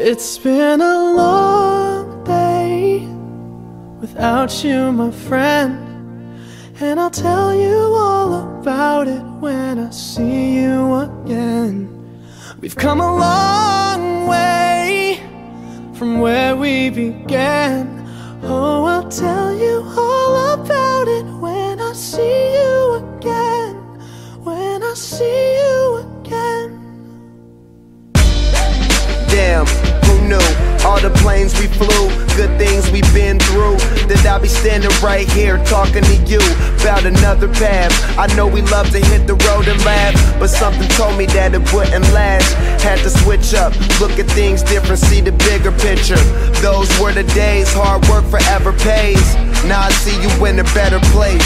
It's been a long day without you, my friend, and I'll tell you all about it when I see you again. We've come a long way from where we began. Oh, I'll tell you all about it when I see you again. When I see you again. Damn, who knew? All the planes we flew, good things we've been through, that I'll be standing right here talking to you about another path. I know we love to hit the road and laugh, but something told me that it wouldn't last. Had to switch up, look at things different, see the bigger picture. Those were the days, hard work forever pays. Now I see you in a better place.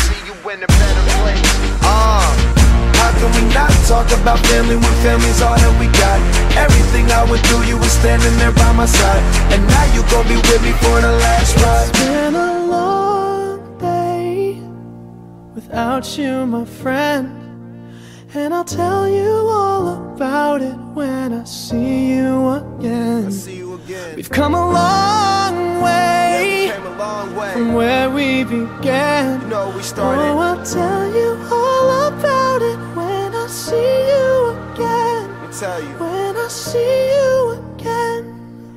How can we not talk about family when family's all that we got? Everything I went through, you were standing there by my side, and now you gon' be with me for the last ride. It's been a long day without you, my friend, and I'll tell you all about it when I see you again. We've come a long way, from where we began. You know we started. Oh, I'll tell you all about it when I see you again. Let me tell you. When I see you again.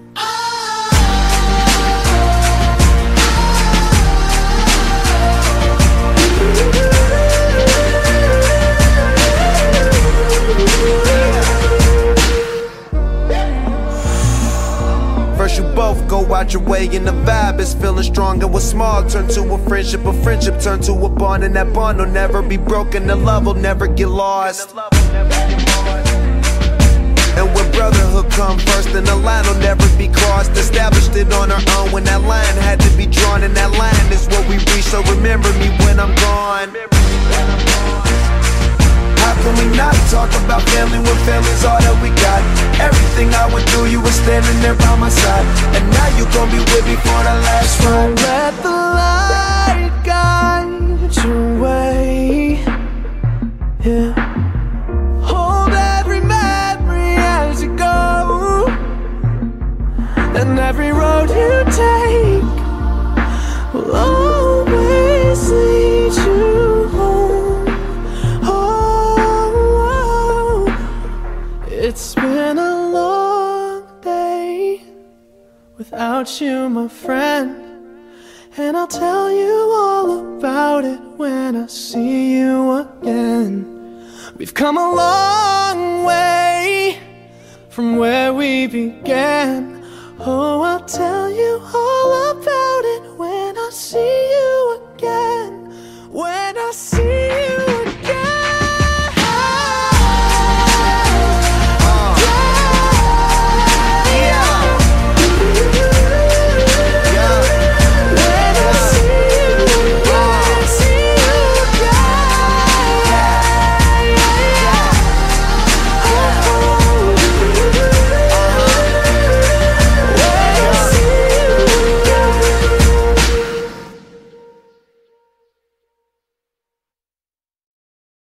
First you both go out your way and the vibe is feeling strong, and what's small turn to a friendship turn to a bond, and that bond will never be broken, the love will never get lost. And when brotherhood come first, then the line will never be crossed. Established it on our own when that line had to be drawn, and that line is what we reach, so remember me when I'm gone. How can we not talk about family when family's all that we got? Everything I went through, you were standing there by my side, and now you gon' be with me for the last ride. So let the light guide your way, yeah. Hold every memory as you go, and every road you take will always lead you home. Oh, it's been a long day without you, my friend, and I'll tell you all about it when I see you again. We've come a long way from where we began.